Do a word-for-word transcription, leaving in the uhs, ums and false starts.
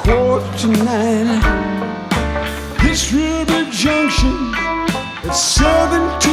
quarter to nine. This river junction at seven to